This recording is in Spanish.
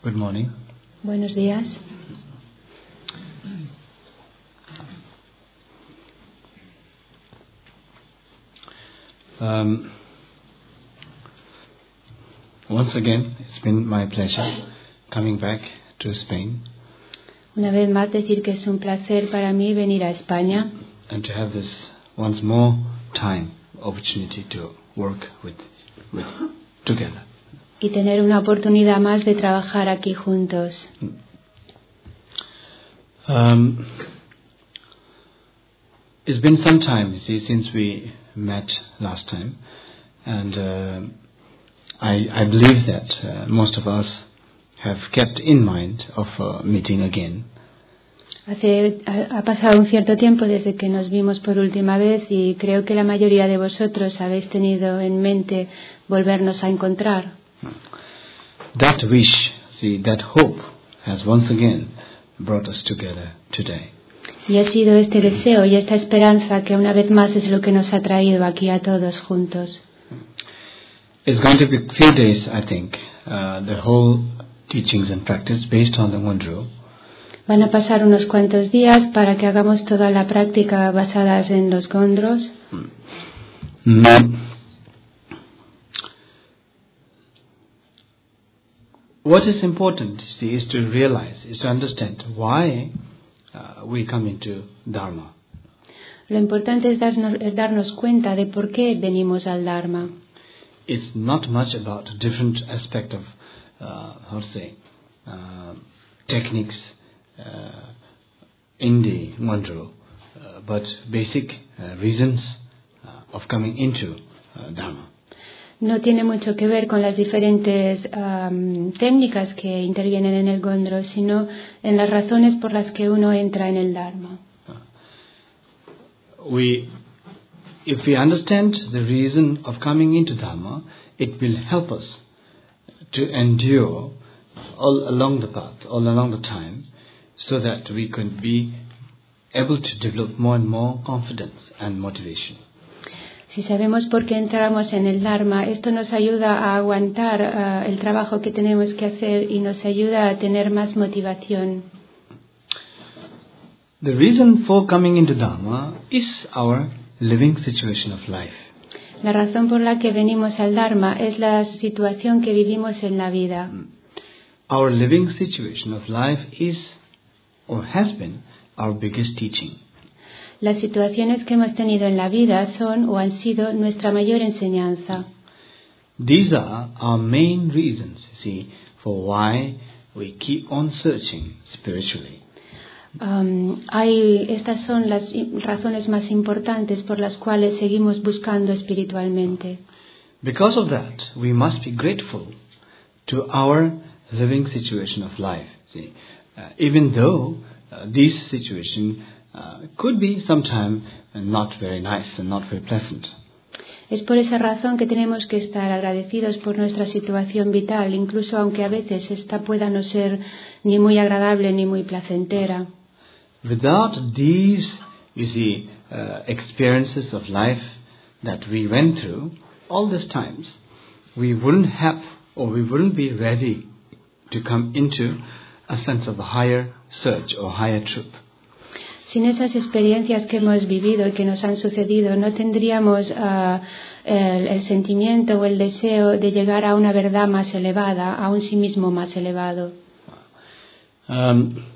Good morning. Buenos días. Once again, it's been my pleasure coming back to Spain. Una vez más decir que es un placer para mí venir a España And to have this once more opportunity to work together. y tener una oportunidad más de trabajar aquí juntos. It's been some time, since we met last time, and I believe that most of us have kept in mind of meeting again. Ha pasado un cierto tiempo desde que nos vimos por última vez y creo que la mayoría de vosotros habéis tenido en mente volvernos a encontrar. That wish, that hope has once again brought us together today. Y ha sido este deseo y esta esperanza que una vez más es lo que nos ha traído aquí a todos juntos. It's going to be a few days, I think, the whole teachings and practice based on the Ngondro. Van a pasar unos cuantos días para que hagamos toda la práctica basadas en los gondros. What is important, is to realize, is to understand why we come into Dharma. Lo importante es darnos cuenta de por qué venimos al Dharma. It's not much about different aspect of, techniques in the Ngondro, but basic reasons of coming into Dharma. No tiene mucho que ver con las diferentes técnicas que intervienen en el Gondro, sino en las razones por las que uno entra en el Dharma. If we understand the reason of coming into Dharma, it will help us to endure all along the path, all along the time, so that we can be able to develop more and more confidence and motivation. Si sabemos por qué entramos en el Dharma, esto nos ayuda a aguantar el trabajo que tenemos que hacer y nos ayuda a tener más motivación. The reason for coming into Dharma is our living situation of life. La razón por la que venimos al Dharma es la situación que vivimos en la vida. Our living situation of life is or has been our biggest teaching. Las situaciones que hemos tenido en la vida son o han sido nuestra mayor enseñanza. These are our main reasons, for why we keep on searching spiritually. Estas son las razones más importantes por las cuales seguimos buscando espiritualmente. Because of that, we must be grateful to our living situation of life. Even though this situation could be sometimes not very nice and not very pleasant. Es por esa razón que tenemos que estar agradecidos por nuestra situación vital, incluso aunque a veces esta pueda no ser ni muy agradable ni muy placentera. Without these, experiences of life that we went through all these times, we wouldn't have or we wouldn't be ready to come into a sense of a higher search or higher truth. Sin esas experiencias que hemos vivido y que nos han sucedido, no tendríamos el sentimiento o el deseo de llegar a una verdad más elevada, a un sí mismo más elevado.